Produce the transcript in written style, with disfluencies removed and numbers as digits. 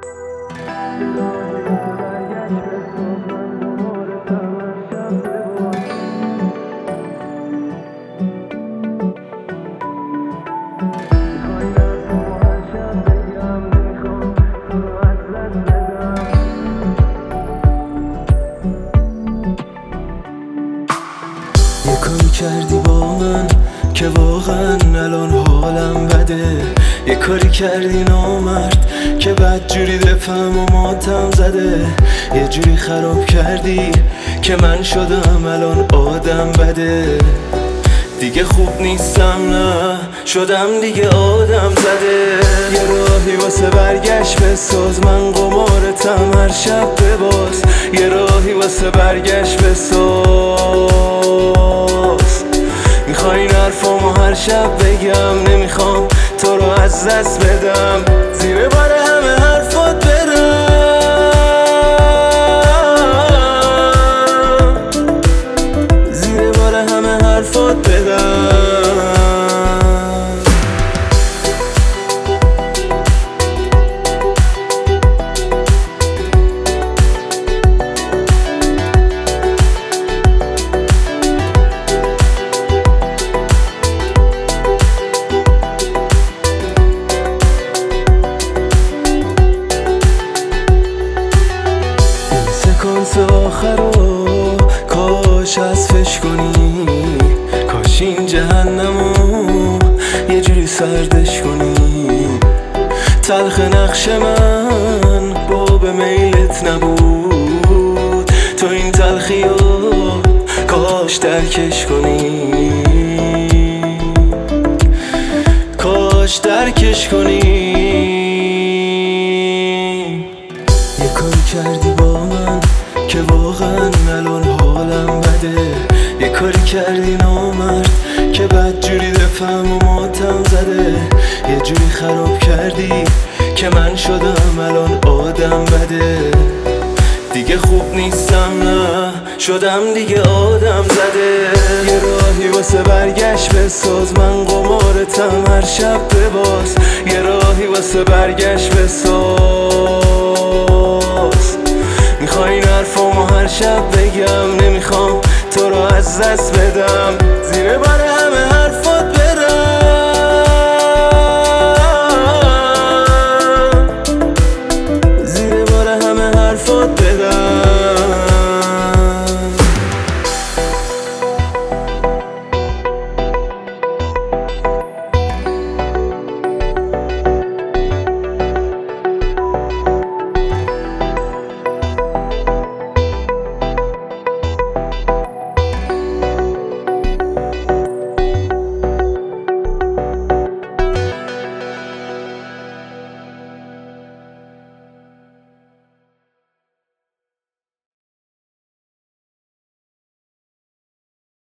یه کاری کردی با من که واقعا الان حالم بده. یه کاری کردی نامرد که بدجوری دفعم و ماتم زده. یه جوری خراب کردی که من شدم الان آدم بده. دیگه خوب نیستم نه شدم دیگه آدم زده. یه راهی واسه برگشت بساز، من قمارتم هر شب بباز. یه راهی واسه برگشت بساز. میخوای این حرفامو هر شب بگم، نمیخوام تو رو از دست بدم. زیر بار همه حرفات برم، زیر بار همه حرفات بدم. سکانس آخرو کاش حذفش کنی، کاش این جهنمو یه جوری سردش کنی. تلخ نقش من باب میلت نبود، تو این تلخیو کاش درکش کنی، کاش درکش کنی. یه کاری کردی با من که واقعا الان حالم بده. یه کاری کردی نامرد که بدجوری دفعم و ماتم زده. یه جوری خراب کردی که من شدم الان آدم بده. دیگه خوب نیستم نه شدم دیگه آدم زده. یه راهی واسه برگشت بساز، من قمارتم هر شب بباز. یه راهی واسه برگشت بساز. میخوای این حرفامو هر شب بگم، نمیخوام تو رو از دست بدم. زیر بار